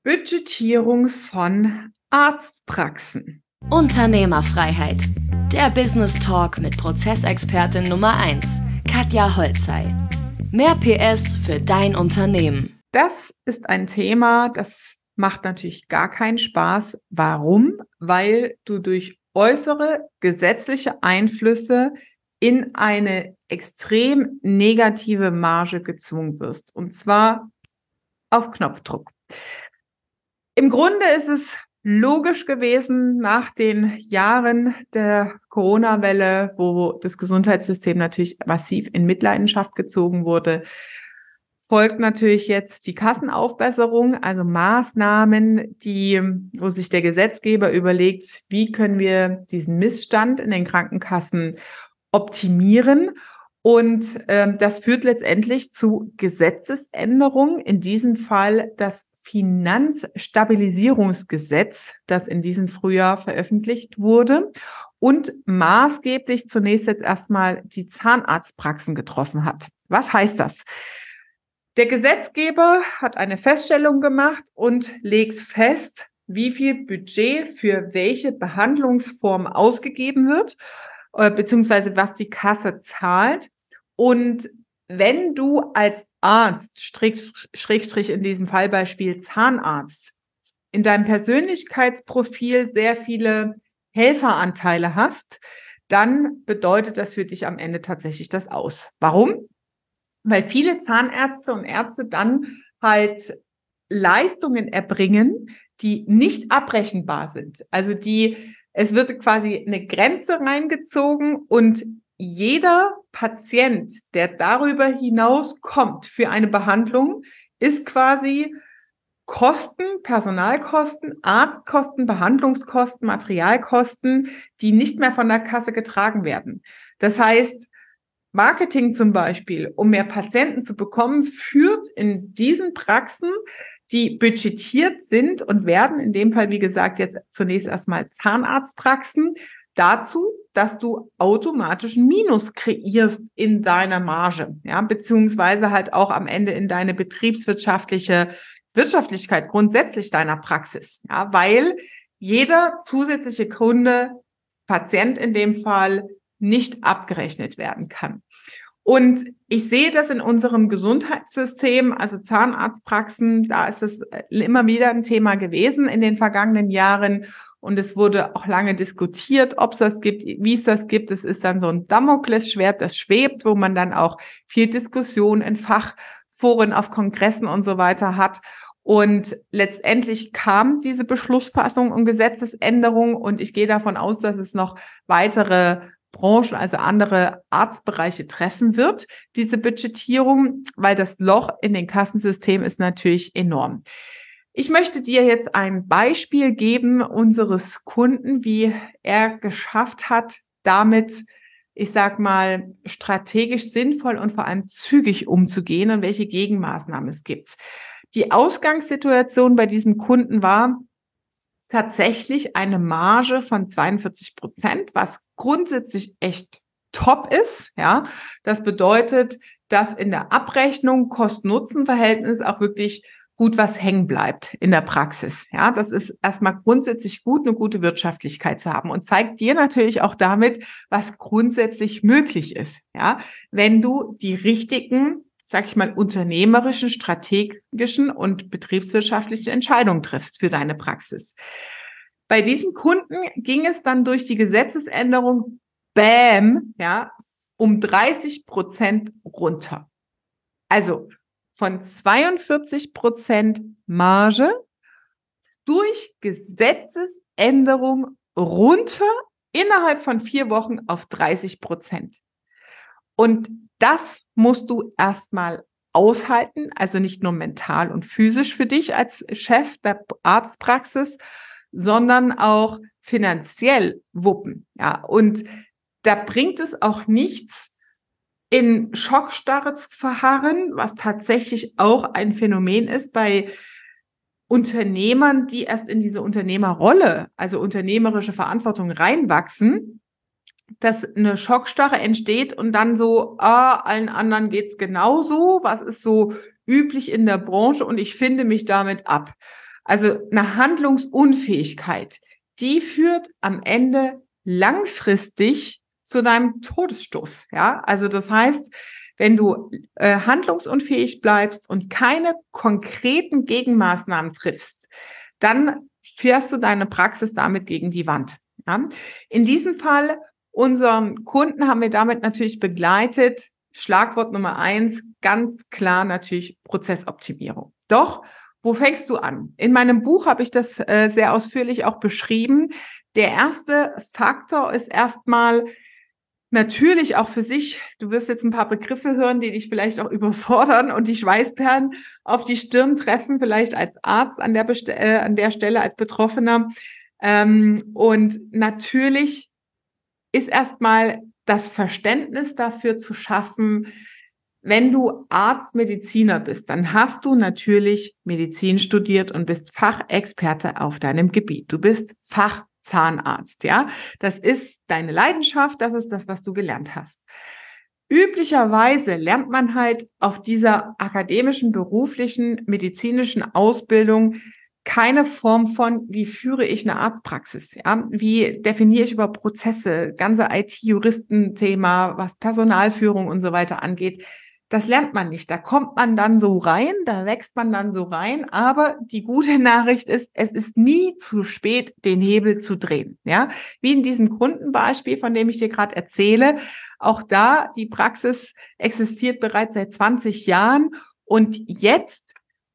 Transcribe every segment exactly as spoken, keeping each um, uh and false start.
Budgetierung von Arztpraxen. Unternehmerfreiheit. Der Business Talk mit Prozessexpertin Nummer eins, Katja Holzei. Mehr P S für dein Unternehmen. Das ist ein Thema, das macht natürlich gar keinen Spaß. Warum? Weil du durch äußere gesetzliche Einflüsse in eine extrem negative Marge gezwungen wirst. Und zwar auf Knopfdruck. Im Grunde ist es logisch gewesen nach den Jahren der Corona-Welle, wo das Gesundheitssystem natürlich massiv in Mitleidenschaft gezogen wurde, folgt natürlich jetzt die Kassenaufbesserung, also Maßnahmen, die, wo sich der Gesetzgeber überlegt, wie können wir diesen Missstand in den Krankenkassen optimieren. Und ähm, das führt letztendlich zu Gesetzesänderungen, in diesem Fall das Finanzstabilisierungsgesetz, das in diesem Frühjahr veröffentlicht wurde und maßgeblich zunächst jetzt erstmal die Zahnarztpraxen getroffen hat. Was heißt das? Der Gesetzgeber hat eine Feststellung gemacht und legt fest, wie viel Budget für welche Behandlungsform ausgegeben wird, beziehungsweise was die Kasse zahlt. Und wenn du als Arzt, Schrägstrich in diesem Fallbeispiel Zahnarzt, in deinem Persönlichkeitsprofil sehr viele Helferanteile hast, dann bedeutet das für dich am Ende tatsächlich das aus. Warum? Weil viele Zahnärzte und Ärzte dann halt Leistungen erbringen, die nicht abrechenbar sind. Also die, es wird quasi eine Grenze reingezogen und jeder Patient, der darüber hinaus kommt für eine Behandlung, ist quasi Kosten, Personalkosten, Arztkosten, Behandlungskosten, Materialkosten, die nicht mehr von der Kasse getragen werden. Das heißt, Marketing zum Beispiel, um mehr Patienten zu bekommen, führt in diesen Praxen, die budgetiert sind und werden, in dem Fall, wie gesagt, jetzt zunächst erstmal Zahnarztpraxen, dazu, dass du automatisch ein Minus kreierst in deiner Marge, ja, beziehungsweise halt auch am Ende in deine betriebswirtschaftliche Wirtschaftlichkeit grundsätzlich deiner Praxis, ja, weil jeder zusätzliche Kunde, Patient in dem Fall, nicht abgerechnet werden kann. Und ich sehe das in unserem Gesundheitssystem, also Zahnarztpraxen, da ist es immer wieder ein Thema gewesen in den vergangenen Jahren. Und es wurde auch lange diskutiert, ob es das gibt, wie es das gibt. Es ist dann so ein Damoklesschwert, das schwebt, wo man dann auch viel Diskussion in Fachforen, auf Kongressen und so weiter hat. Und letztendlich kam diese Beschlussfassung und Gesetzesänderung. Und ich gehe davon aus, dass es noch weitere Branchen, also andere Arztbereiche treffen wird, diese Budgetierung, weil das Loch in den Kassensystemen ist natürlich enorm. Ich möchte dir jetzt ein Beispiel geben unseres Kunden, wie er geschafft hat, damit, ich sag mal, strategisch sinnvoll und vor allem zügig umzugehen und welche Gegenmaßnahmen es gibt. Die Ausgangssituation bei diesem Kunden war tatsächlich eine Marge von zweiundvierzig Prozent, was grundsätzlich echt top ist. Ja, das bedeutet, dass in der Abrechnung Kosten-Nutzen-Verhältnis auch wirklich gut was hängen bleibt in der Praxis. Ja, das ist erstmal grundsätzlich gut, eine gute Wirtschaftlichkeit zu haben und zeigt dir natürlich auch damit, was grundsätzlich möglich ist. Ja, wenn du die richtigen, sag ich mal, unternehmerischen, strategischen und betriebswirtschaftlichen Entscheidungen triffst für deine Praxis. Bei diesem Kunden ging es dann durch die Gesetzesänderung, bam, ja, um dreißig Prozent runter. Also von zweiundvierzig Prozent Marge durch Gesetzesänderung runter innerhalb von vier Wochen auf dreißig Prozent. Und das musst du erstmal aushalten, also nicht nur mental und physisch für dich als Chef der Arztpraxis, sondern auch finanziell wuppen. Ja, und da bringt es auch nichts, in Schockstarre zu verharren, was tatsächlich auch ein Phänomen ist bei Unternehmern, die erst in diese Unternehmerrolle, also unternehmerische Verantwortung reinwachsen, dass eine Schockstarre entsteht und dann so, ah, allen anderen geht's genauso, was ist so üblich in der Branche und ich finde mich damit ab. Also eine Handlungsunfähigkeit, die führt am Ende langfristig zu deinem Todesstoß. Ja, also das heißt, wenn du äh, handlungsunfähig bleibst und keine konkreten Gegenmaßnahmen triffst, dann fährst du deine Praxis damit gegen die Wand. Ja? In diesem Fall, unseren Kunden haben wir damit natürlich begleitet. Schlagwort Nummer eins, ganz klar natürlich Prozessoptimierung. Doch, wo fängst du an? In meinem Buch habe ich das äh, sehr ausführlich auch beschrieben. Der erste Faktor ist erstmal natürlich auch für sich, du wirst jetzt ein paar Begriffe hören, die dich vielleicht auch überfordern und die Schweißperlen auf die Stirn treffen, vielleicht als Arzt an der, Best- äh, an der Stelle, als Betroffener. Ähm, und natürlich ist erstmal das Verständnis dafür zu schaffen, wenn du Arzt, Mediziner bist, dann hast du natürlich Medizin studiert und bist Fachexperte auf deinem Gebiet. Du bist Fachzahnarzt, ja? Das ist deine Leidenschaft, das ist das, was du gelernt hast. Üblicherweise lernt man halt auf dieser akademischen, beruflichen, medizinischen Ausbildung keine Form von, wie führe ich eine Arztpraxis, ja? Wie definiere ich über Prozesse, ganze I T-Juristenthema, was Personalführung und so weiter angeht. Das lernt man nicht. Da kommt man dann so rein, da wächst man dann so rein. Aber die gute Nachricht ist, es ist nie zu spät, den Hebel zu drehen. Ja, wie in diesem Kundenbeispiel, von dem ich dir gerade erzähle. Auch da, die Praxis existiert bereits seit zwanzig Jahren. Und jetzt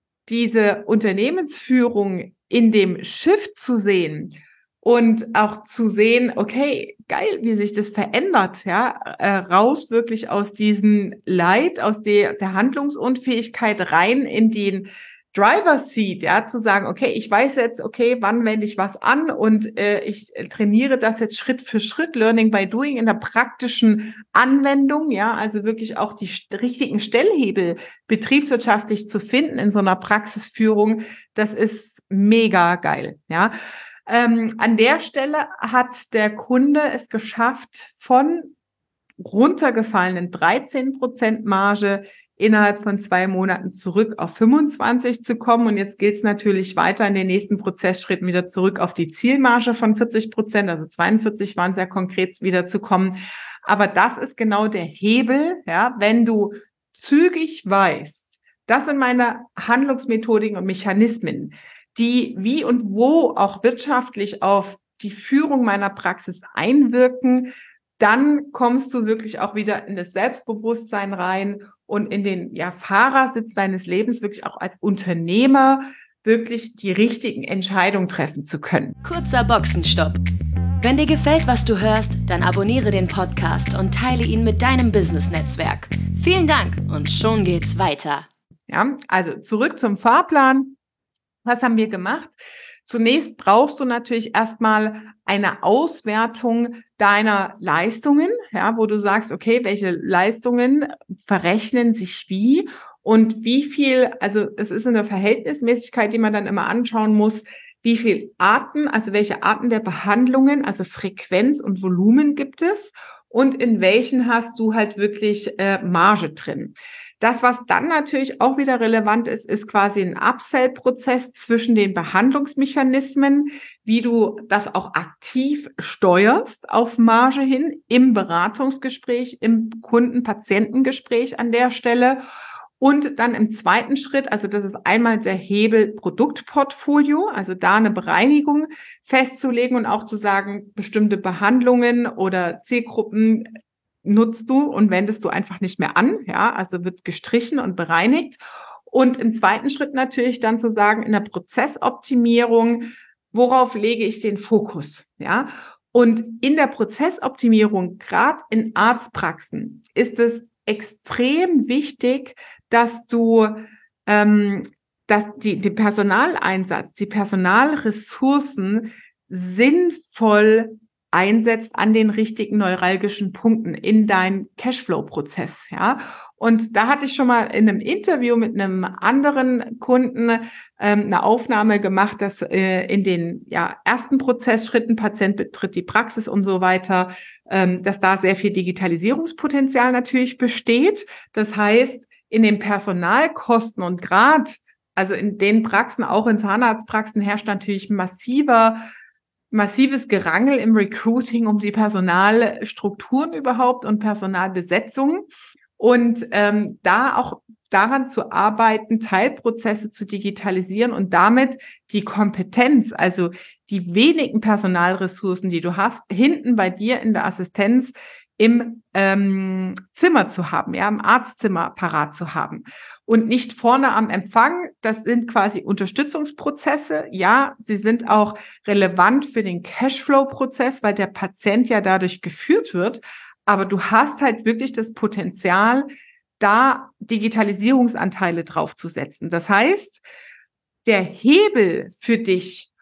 diese Unternehmensführung in dem Shift zu sehen und auch zu sehen, okay, geil, wie sich das verändert, ja, äh, raus wirklich aus diesem Leid, aus der, der Handlungsunfähigkeit rein in den Driver's Seat, ja, zu sagen, okay, ich weiß jetzt, okay, wann wende ich was an und äh, ich trainiere das jetzt Schritt für Schritt, Learning by Doing in der praktischen Anwendung, ja, also wirklich auch die richtigen Stellhebel betriebswirtschaftlich zu finden in so einer Praxisführung, das ist mega geil, ja. Ähm, an der Stelle hat der Kunde es geschafft, von runtergefallenen dreizehn Prozent Marge innerhalb von zwei Monaten zurück auf fünfundzwanzig zu kommen. Und jetzt gilt es natürlich weiter in den nächsten Prozessschritten wieder zurück auf die Zielmarge von vierzig Prozent, also zweiundvierzig waren es ja konkret, wieder zu kommen. Aber das ist genau der Hebel, ja, wenn du zügig weißt, das sind meine Handlungsmethodiken und Mechanismen, die wie und wo auch wirtschaftlich auf die Führung meiner Praxis einwirken, dann kommst du wirklich auch wieder in das Selbstbewusstsein rein und in den ja, Fahrersitz deines Lebens, wirklich auch als Unternehmer wirklich die richtigen Entscheidungen treffen zu können. Kurzer Boxenstopp. Wenn dir gefällt, was du hörst, dann abonniere den Podcast und teile ihn mit deinem Business-Netzwerk. Vielen Dank und schon geht's weiter. Ja, also zurück zum Fahrplan. Was haben wir gemacht? Zunächst brauchst du natürlich erstmal eine Auswertung deiner Leistungen, ja, wo du sagst, okay, welche Leistungen verrechnen sich wie und wie viel, also es ist eine Verhältnismäßigkeit, die man dann immer anschauen muss, wie viel Arten, also welche Arten der Behandlungen, also Frequenz und Volumen gibt es und in welchen hast du halt wirklich äh, Marge drin. Das, was dann natürlich auch wieder relevant ist, ist quasi ein Upsell-Prozess zwischen den Behandlungsmechanismen, wie du das auch aktiv steuerst auf Marge hin im Beratungsgespräch, im Kunden-Patientengespräch an der Stelle. Und dann im zweiten Schritt, also das ist einmal der Hebel Produktportfolio, also da eine Bereinigung festzulegen und auch zu sagen, bestimmte Behandlungen oder Zielgruppen nutzt du und wendest du einfach nicht mehr an, ja, also wird gestrichen und bereinigt. Und im zweiten Schritt natürlich dann zu sagen, in der Prozessoptimierung, worauf lege ich den Fokus, ja? Und in der Prozessoptimierung, gerade in Arztpraxen, ist es extrem wichtig, dass du ähm, dass die, die Personaleinsatz, die Personalressourcen sinnvoll einsetzt an den richtigen neuralgischen Punkten in deinen Cashflow-Prozess, ja. Und da hatte ich schon mal in einem Interview mit einem anderen Kunden ähm, eine Aufnahme gemacht, dass äh, in den ja, ersten Prozessschritten, Patient betritt die Praxis und so weiter, ähm, dass da sehr viel Digitalisierungspotenzial natürlich besteht. Das heißt, in den Personalkosten und gerade also in den Praxen, auch in Zahnarztpraxen, herrscht natürlich massiver, massives Gerangel im Recruiting um die Personalstrukturen überhaupt und Personalbesetzung. Und ähm, da auch daran zu arbeiten, Teilprozesse zu digitalisieren und damit die Kompetenz, also die wenigen Personalressourcen, die du hast, hinten bei dir in der Assistenz im ähm, Zimmer zu haben, ja, im Arztzimmer parat zu haben und nicht vorne am Empfang. Das sind quasi Unterstützungsprozesse. Ja, sie sind auch relevant für den Cashflow-Prozess, weil der Patient ja dadurch geführt wird. Aber du hast halt wirklich das Potenzial, da Digitalisierungsanteile draufzusetzen. Das heißt, der Hebel für dich,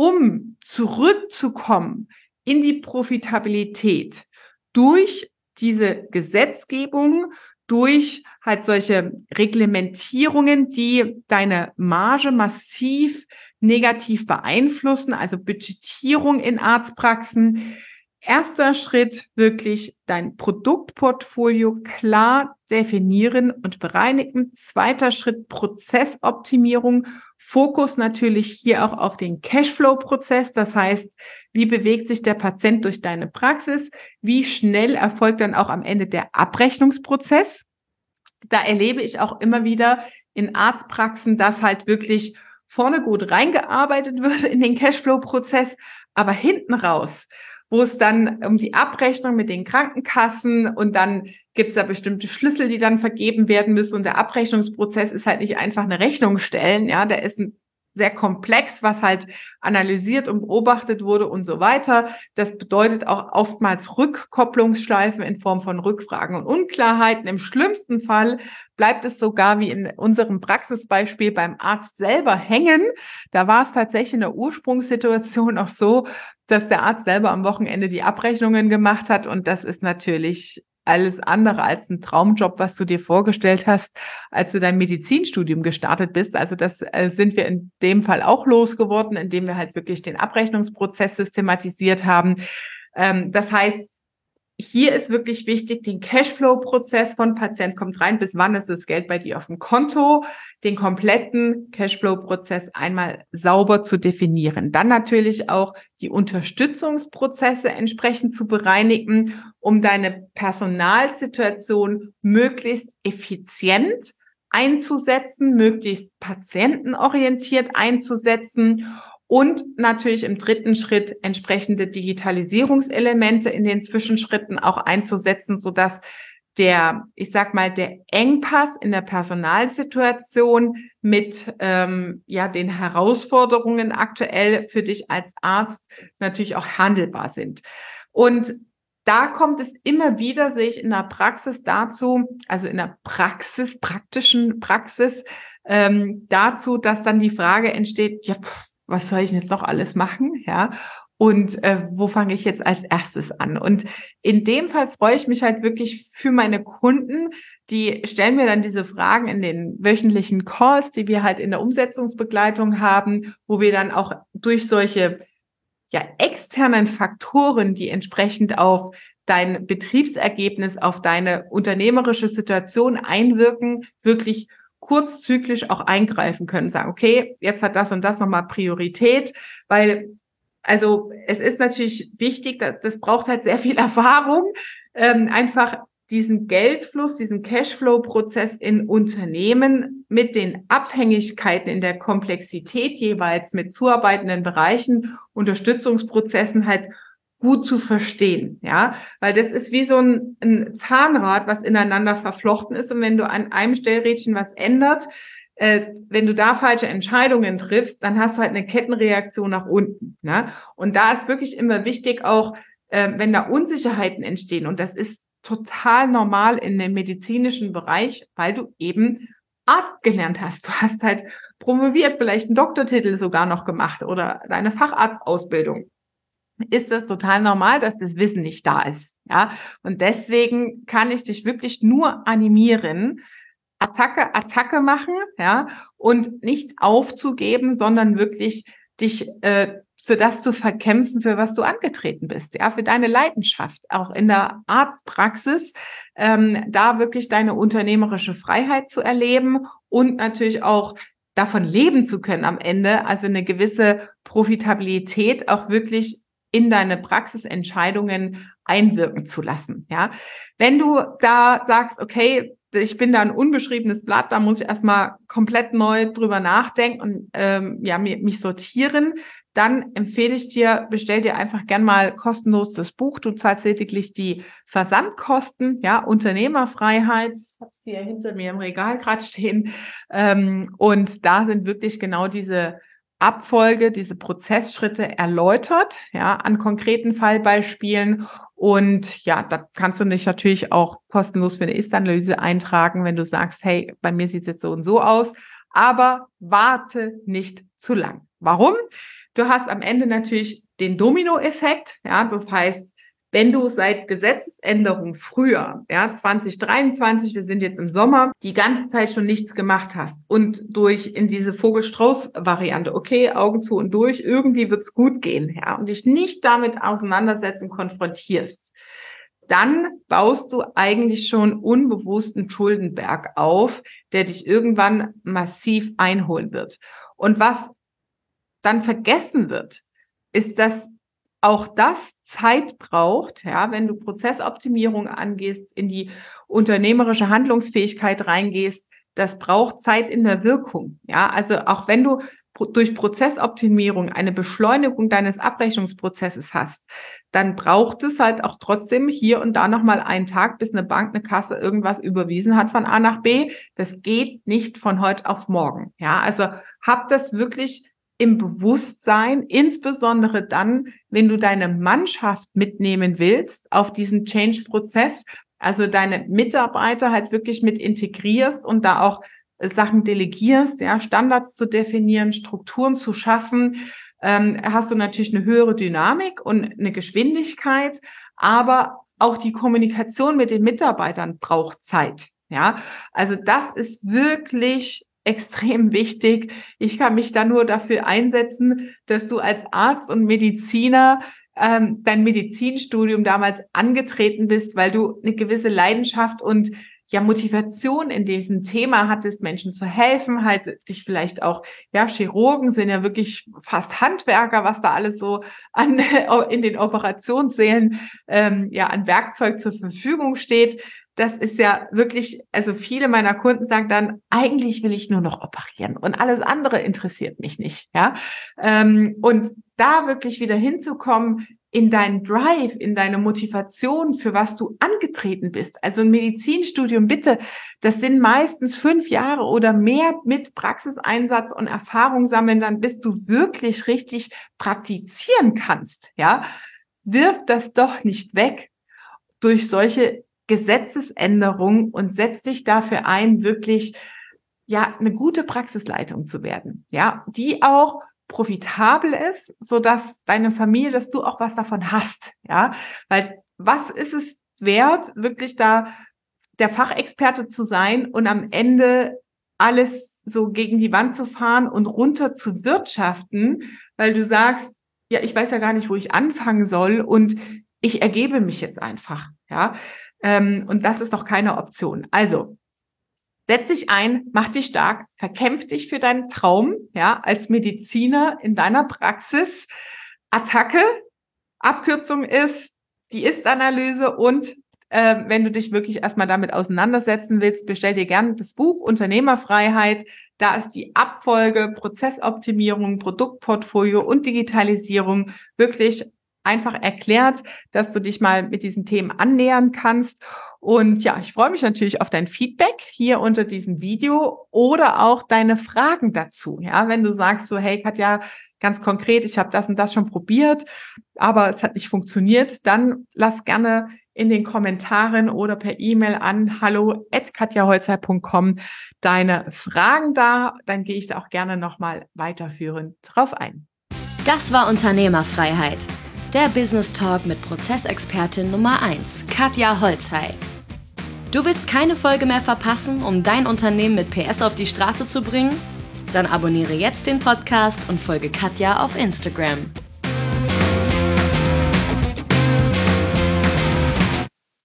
um zurückzukommen in die Profitabilität durch diese Gesetzgebung, durch halt solche Reglementierungen, die deine Marge massiv negativ beeinflussen, also Budgetierung in Arztpraxen. Erster Schritt, wirklich dein Produktportfolio klar definieren und bereinigen. Zweiter Schritt, Prozessoptimierung. Fokus natürlich hier auch auf den Cashflow-Prozess. Das heißt, wie bewegt sich der Patient durch deine Praxis? Wie schnell erfolgt dann auch am Ende der Abrechnungsprozess? Da erlebe ich auch immer wieder in Arztpraxen, dass halt wirklich vorne gut reingearbeitet wird in den Cashflow-Prozess, aber hinten raus, wo es dann um die Abrechnung mit den Krankenkassen und dann gibt es da bestimmte Schlüssel, die dann vergeben werden müssen und der Abrechnungsprozess ist halt nicht einfach eine Rechnung stellen, ja, der ist ein sehr komplex, was halt analysiert und beobachtet wurde und so weiter. Das bedeutet auch oftmals Rückkopplungsschleifen in Form von Rückfragen und Unklarheiten. Im schlimmsten Fall bleibt es sogar wie in unserem Praxisbeispiel beim Arzt selber hängen. Da war es tatsächlich in der Ursprungssituation auch so, dass der Arzt selber am Wochenende die Abrechnungen gemacht hat und das ist natürlich alles andere als ein Traumjob, was du dir vorgestellt hast, als du dein Medizinstudium gestartet bist. Also das äh, sind wir in dem Fall auch losgeworden, indem wir halt wirklich den Abrechnungsprozess systematisiert haben. Ähm, das heißt, hier ist wirklich wichtig, den Cashflow-Prozess von Patient kommt rein, bis wann ist das Geld bei dir auf dem Konto, den kompletten Cashflow-Prozess einmal sauber zu definieren. Dann natürlich auch die Unterstützungsprozesse entsprechend zu bereinigen, um deine Personalsituation möglichst effizient einzusetzen, möglichst patientenorientiert einzusetzen. Und natürlich im dritten Schritt entsprechende Digitalisierungselemente in den Zwischenschritten auch einzusetzen, sodass der, ich sag mal, der Engpass in der Personalsituation mit ähm, ja den Herausforderungen aktuell für dich als Arzt natürlich auch handelbar sind. Und da kommt es immer wieder, sehe ich in der Praxis dazu, also in der Praxis, praktischen Praxis, ähm, dazu, dass dann die Frage entsteht, ja, pff, was soll ich jetzt noch alles machen, ja? Und äh, wo fange ich jetzt als erstes an? Und in dem Fall freue ich mich halt wirklich für meine Kunden, die stellen mir dann diese Fragen in den wöchentlichen Calls, die wir halt in der Umsetzungsbegleitung haben, wo wir dann auch durch solche ja externen Faktoren, die entsprechend auf dein Betriebsergebnis, auf deine unternehmerische Situation einwirken, wirklich kurzzyklisch auch eingreifen können, sagen, okay, jetzt hat das und das nochmal Priorität, weil, also es ist natürlich wichtig, das, das braucht halt sehr viel Erfahrung, ähm, einfach diesen Geldfluss, diesen Cashflow-Prozess in Unternehmen mit den Abhängigkeiten in der Komplexität jeweils mit zuarbeitenden Bereichen, Unterstützungsprozessen halt gut zu verstehen, ja, weil das ist wie so ein, ein Zahnrad, was ineinander verflochten ist und wenn du an einem Stellrädchen was ändert, äh, wenn du da falsche Entscheidungen triffst, dann hast du halt eine Kettenreaktion nach unten, ne? Und da ist wirklich immer wichtig auch, äh, wenn da Unsicherheiten entstehen und das ist total normal in dem medizinischen Bereich, weil du eben Arzt gelernt hast. Du hast halt promoviert, vielleicht einen Doktortitel sogar noch gemacht oder deine Facharztausbildung. Ist das total normal, dass das Wissen nicht da ist, ja? Und deswegen kann ich dich wirklich nur animieren, Attacke, Attacke machen, ja? Und nicht aufzugeben, sondern wirklich dich äh, für das zu verkämpfen, für was du angetreten bist, ja? Für deine Leidenschaft, auch in der Arztpraxis, ähm, da wirklich deine unternehmerische Freiheit zu erleben und natürlich auch davon leben zu können am Ende, also eine gewisse Profitabilität auch wirklich in deine Praxisentscheidungen einwirken zu lassen. Ja, wenn du da sagst, okay, ich bin da ein unbeschriebenes Blatt, da muss ich erstmal komplett neu drüber nachdenken und ähm, ja mich sortieren, dann empfehle ich dir, bestell dir einfach gern mal kostenlos das Buch. Du zahlst lediglich die Versandkosten, ja, Unternehmerfreiheit. Ich habe es hier hinter mir im Regal gerade stehen. Ähm, und da sind wirklich genau diese Abfolge, diese Prozessschritte erläutert, ja, an konkreten Fallbeispielen. Und ja, da kannst du dich natürlich auch kostenlos für eine Ist-Analyse eintragen, wenn du sagst, hey, bei mir sieht es jetzt so und so aus. Aber warte nicht zu lang. Warum? Du hast am Ende natürlich den Dominoeffekt, ja, das heißt, wenn du seit Gesetzesänderung früher, ja, zwanzig dreiundzwanzig, wir sind jetzt im Sommer, die ganze Zeit schon nichts gemacht hast und durch in diese Vogel-Strauß-Variante, okay, Augen zu und durch, irgendwie wird's gut gehen, ja, und dich nicht damit auseinandersetzen, konfrontierst, dann baust du eigentlich schon unbewussten Schuldenberg auf, der dich irgendwann massiv einholen wird. Und was dann vergessen wird, ist, dass auch das Zeit braucht, ja, wenn du Prozessoptimierung angehst, in die unternehmerische Handlungsfähigkeit reingehst, das braucht Zeit in der Wirkung, ja, also auch wenn du durch Prozessoptimierung eine Beschleunigung deines Abrechnungsprozesses hast, dann braucht es halt auch trotzdem hier und da nochmal einen Tag, bis eine Bank, eine Kasse irgendwas überwiesen hat von A nach B. Das geht nicht von heute auf morgen, ja, also hab das wirklich im Bewusstsein, insbesondere dann, wenn du deine Mannschaft mitnehmen willst auf diesen Change-Prozess, also deine Mitarbeiter halt wirklich mit integrierst und da auch Sachen delegierst, ja, Standards zu definieren, Strukturen zu schaffen, ähm, hast du natürlich eine höhere Dynamik und eine Geschwindigkeit, aber auch die Kommunikation mit den Mitarbeitern braucht Zeit, ja, also das ist wirklich extrem wichtig. Ich kann mich da nur dafür einsetzen, dass du als Arzt und Mediziner ähm, dein Medizinstudium damals angetreten bist, weil du eine gewisse Leidenschaft und ja Motivation in diesem Thema hattest, Menschen zu helfen, halt dich vielleicht auch, ja, Chirurgen sind ja wirklich fast Handwerker, was da alles so an in den Operationssälen ähm, ja an Werkzeug zur Verfügung steht. Das ist ja wirklich, also viele meiner Kunden sagen dann, eigentlich will ich nur noch operieren und alles andere interessiert mich nicht, ja. Ähm, und da wirklich wieder hinzukommen in deinen Drive, in deine Motivation, für was du angetreten bist. Also ein Medizinstudium, bitte, das sind meistens fünf Jahre oder mehr mit Praxiseinsatz und Erfahrung sammeln, dann bis du wirklich richtig praktizieren kannst, ja. Wirf das doch nicht weg durch solche Gesetzesänderung und setz dich dafür ein, wirklich ja eine gute Praxisleitung zu werden, ja, die auch profitabel ist, so dass deine Familie, dass du auch was davon hast, ja, weil was ist es wert, wirklich da der Fachexperte zu sein und am Ende alles so gegen die Wand zu fahren und runter zu wirtschaften, weil du sagst, ja, ich weiß ja gar nicht, wo ich anfangen soll und ich ergebe mich jetzt einfach, ja. Ähm, und das ist doch keine Option. Also, setz dich ein, mach dich stark, verkämpf dich für deinen Traum, ja, als Mediziner in deiner Praxis. Attacke, Abkürzung ist die Ist-Analyse und äh, wenn du dich wirklich erstmal damit auseinandersetzen willst, bestell dir gerne das Buch Unternehmerfreiheit. Da ist die Abfolge, Prozessoptimierung, Produktportfolio und Digitalisierung wirklich einfach erklärt, dass du dich mal mit diesen Themen annähern kannst. Und ja, ich freue mich natürlich auf dein Feedback hier unter diesem Video oder auch deine Fragen dazu. Ja, wenn du sagst so, hey Katja, ganz konkret, ich habe das und das schon probiert, aber es hat nicht funktioniert, dann lass gerne in den Kommentaren oder per E-Mail an hallo at katjaholzer punkt com deine Fragen da. Dann gehe ich da auch gerne nochmal weiterführend drauf ein. Das war Unternehmerfreiheit. Der Business Talk mit Prozessexpertin Nummer eins, Katja Holzhey. Du willst keine Folge mehr verpassen, um dein Unternehmen mit P S auf die Straße zu bringen? Dann abonniere jetzt den Podcast und folge Katja auf Instagram.